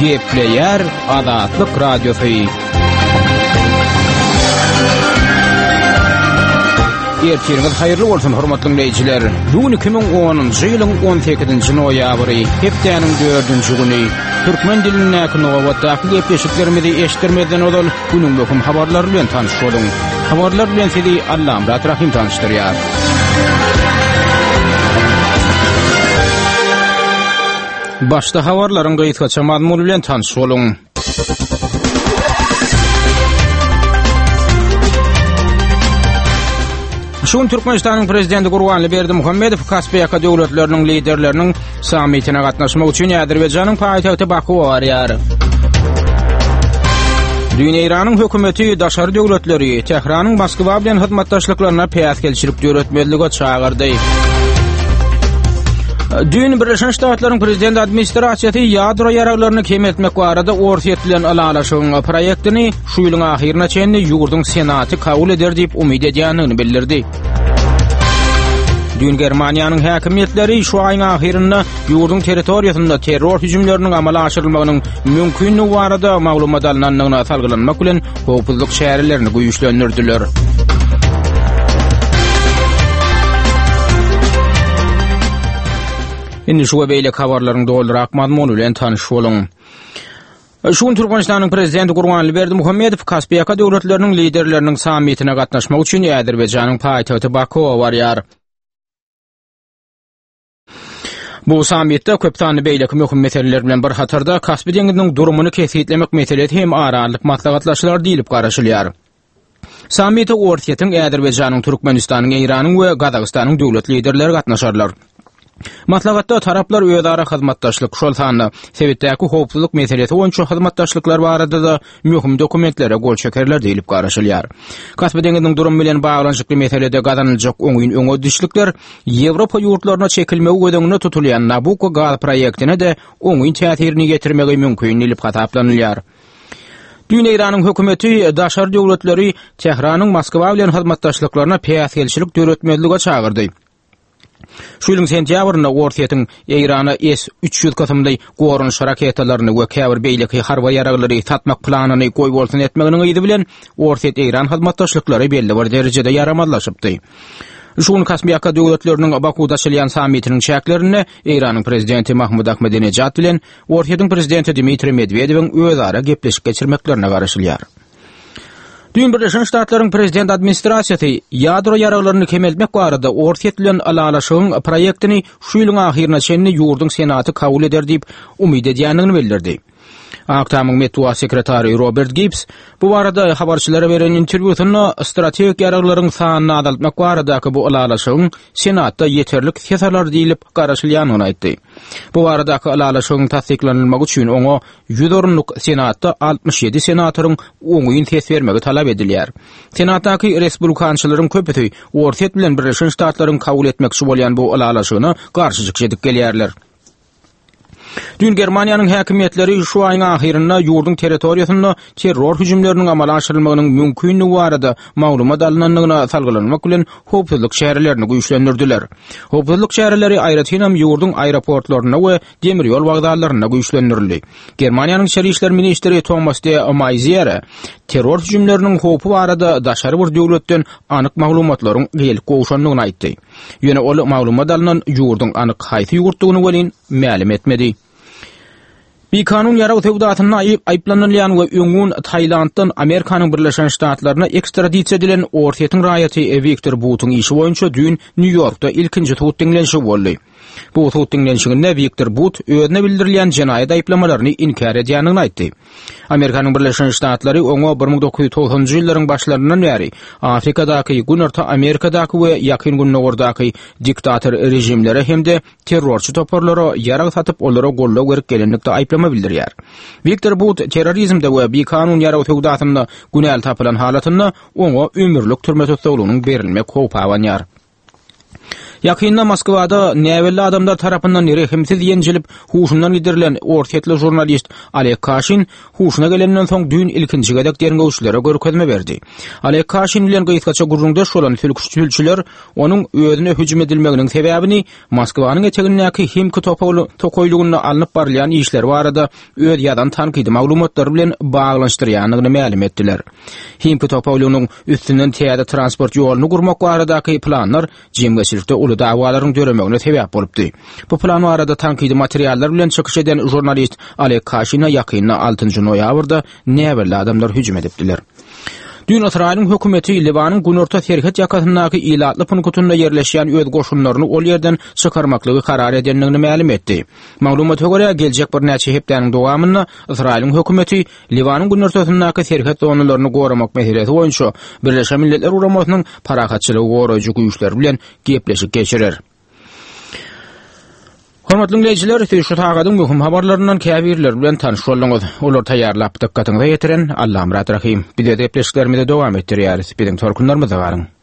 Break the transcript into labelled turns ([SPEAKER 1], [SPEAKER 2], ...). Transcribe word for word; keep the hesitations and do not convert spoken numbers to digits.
[SPEAKER 1] Gepleyer Azatlyk Radiosu. Ertiriniz hayırlı bolsun hormatly dinleyijiler. Bugün iki bin onuncu ýylyň on sekizinji noýabry, hepdeniň dördünji güni. Türkmen dilindäki nowatdaky gepleşiklerimizi eşitdirmeden odal günüň möhüm habarlary bilen tanyş boluň. Habarlar bilen sizi Allam Rahim tanışdyrýar. Başda habarlaryň gaýtgaça mazmuny bilen tanyş boluň. Şun Türkmenistanyň prezidenti Gurbanly Berdimuhammedow Kaspiyaka döwletleriniň liderleriniň sammitine gatnaşmak üçin Azerbaýjanyň paýtagty Bakuga barýar. Dünýä Iranyň hökümeti daşary döwletleri Tehranyň Moskwa bilen hyzmatdaşlyklaryna päýtgelçilik döretmedlige çağırdy. Dün Birleşen Ştatlaryň prezident administrasiýasy ýadro ýaraglaryny kemetmek barada orta etilen alalaşyň proýektini şu ýylyň ahyryna çenli ýurduň senaty kabul eder diýip umyt edýändigini bildirdi. Dün Germaniýanyň häkimetleri şu aýyň ahyrynda ýurduň territoriýasynda terror hüjümleriniň amala aşyrylmagynyň mümkinligi barada maglumat alnanlygyna salgylanmak bilen howpsuzlyk şäherlerini güýçlendirdiler. Indi şu beýle habarlaryň doldurak mazmuny bilen tanyş boluň. Şun Türkmenistanyň prezidenti Gurbanly Berdimuhammedow Kaspiyaka döwletleriniň liderleriniň sammitine gatnaşmak üçin Azerbaýjanyň paýtagty Bakuga barýar. Bu sammitde köptany beýleki möhüm meseleler bilen bir hatarda Kaspy deňiziniň durumuny kesitlemek meselesi hem aralyk maslahatlaşylar diýilip garaşylýar. Sammitde ortaýetin Azerbaýjanyň, Türkmenistanyň, Iranyň we Gazagystanyň döwlet liderleri gatnaşarlar. Maslahatda taraplar öýdara hyzmatdaşlyk şol sany sebäpdäki howpsuzlyk meselesi boýunça hyzmatdaşlyklar barada da möhüm dokumentlere gol çekerler diýilip garaşylýar. Kaspy deňiziniň durumy bilen baglanyşykly meselede gazanylajak öňün öňe düşlikler Ýewropa ýurtlaryna çekilmegi gödeňine tutulýan Nabucco gaz proýektine de öňün täsirini getirmegi mümkin diýilip hasaplanylýar. Dünýä Iranyň hökümeti daşary döwletleri Tehranyň Moskwa bilen hyzmatdaşlyklaryna päýtgelçilik döretmedlige çağırdy. Şu ýylyň sentýabrynda ortaýetin Irana S üç ýüz kasymly gorunç raketalaryny we käbir beýleki harba ýaraglary satmak planyny goý bolsun etmeginiň ýygy bilen ortaýet Iran hyzmatdaşlyklary belli bir derejede ýaramadlaşypdy. Şun Kaspiyaka döwletleriniň Bakuda çylýan sammitiniň şäklerini Iranyň prezidenti Mahmud Ahmadinejad bilen ortaýetiň prezidenti Dmitri Medvedewiň özara gepleşip geçirmeklerine garaşylýar. Dün Birleşen Ştatlaryň prezident administrasiýasy ýadro ýaraglaryny kemeltmek barada ortaýet bilen alalaşyň proýektini şu ýylyň ahyryna çenli ýurduň senaty kabul eder diýip umyt edýändigini bildirdi. Aktamyň Metwa sekretary Robert Gibbs bu barada habarçylara beren interwýusynda strategik ýaraglaryň sanyny azaltmak baradaky bu alalaşyň senatda ýeterlik sesalar diýilip garaşylýanyny aýtdy. Bu baradaky alalaşyň tasdiklanylmagy üçin oňa ýüz orunluk senatda altmış ýedi senatoryň öňün ses bermegi talap edilýär. Senatdaky respublikançylaryň köpüsi ortaýet bilen Birleşen Ştatlaryň kabul etmekçi bolýan bu alalaşyny garşyjyk edip gelýärler. Dün Germaniýanyň häkimetleri şu aýyň ahyrynda ýurduň territoriýasynda terror hüjümleriniň amala aşyrylmagynyň mümkinligi barada maglumat alnanlygyna salgylanmak bilen howpsuzlyk şäherlerini güýçlendirdiler. Howpsuzlyk şäherleri aýratynam ýurduň aeroportlaryna we demir ýol wagdallaryna güýçlendirildi. Germaniýanyň Şerri işler ministri Thomas de Maizière terror hüjümleriniň howpy barada daşary bir döwletden anyk maglumatlaryň gelip goşanlygyny aýtdy. Ýöne ol maglumat alynan ýurduň anyk haýsy ýurtdugyny welin ma'lum etmedi. Bir kanun yarağı tevdatına ayıplanılayan ve öňün Tayland'dan Amerikanyň Birleşen Ştatlaryna ekstradisiýa edilen ortaýetin raýaty Victor Bout'un işi boýunça dün New York'da ilkinji tut diňlenşi boldy. Bu tut diňlenşiginde Victor Bout özüne bildirilýän jenaýat aýplamalaryny inkar edýändigini aýtdy. Amerikanyň Birleşen Ştatlary oňa bir miň dokuz ýüz togsanjy ýyllaryň başlaryndan bäri Afrikadaky, Günarta Amerikadaky we ýakyn günlerdaky diktator rejimlere hemde terrorçy toparlara ýarag satyp olara gollap berip gelenlikde aýplama bildirýär. Victor Bout terrorizmde we bir kanun ýaragy töwdatynda günäl tapylan halatynda oňa ömürlük türme tutulmagynyň berilmek howpy awanýar. Yakynda Moskwada näwelli adamlar tarapyndan rehimsiz ýenjilip huşundan gidirilen ortatly jurnalist Oleg Kashin huşuna gelenden soň dün ilkinji gedek derňewçilere görkezme berdi. Oleg Kashin bilen gaýtgaça gurrunda şolan tülküşçüler onuň özüne hüjüm edilmeginiň sebäbini Moskwanyň etegindäki himki tokoýlugyna alınıp barlayan işler barada öz ýadan tankydy maglumatlar bilen baglanşdyrýanyny ma'lum etdiler. Himki tokoýlugynyň üstünden täze transport ýoluny gurmak baradaky planlar jemgyçilikde uly dawalaryň göremegine sebäp bolupdy. Bu plan barada tankydy materiallar bilen çykyş eden jurnalist Oleg Kashin'a ýakynda altynjy noýabrda näwelli adamlar hüjüm edipdiler. Dün Israýlyň hökümeti Libanyň günorta serhet ýakasyndaky ilatly punktunda ýerleşýän öz goşunlaryny ol ýerden çykarmaklygy karar edenligini ma'lum etdi. Maglumata görä geljek bir näçe hepdäniň dowamynda Israýlyň hökümeti Libanyň günortasyndaky serhet zonalaryny goramak meselesi boýunça Birleşen Milletler Uramasynyň parahatçylygy goraýjy güýçler bilen gepleşik geçirer. Hormatly dinleýijiler, şu tagadyň möhüm habarlaryndan käbirler bilen tanyş boldyňyz. Olar taýýarlap dikkatyňizi ýetiren Allahym rahim. Biz de gepleşiklerimize dowam etdirýäris. Biziň torkunlarymyza garyň.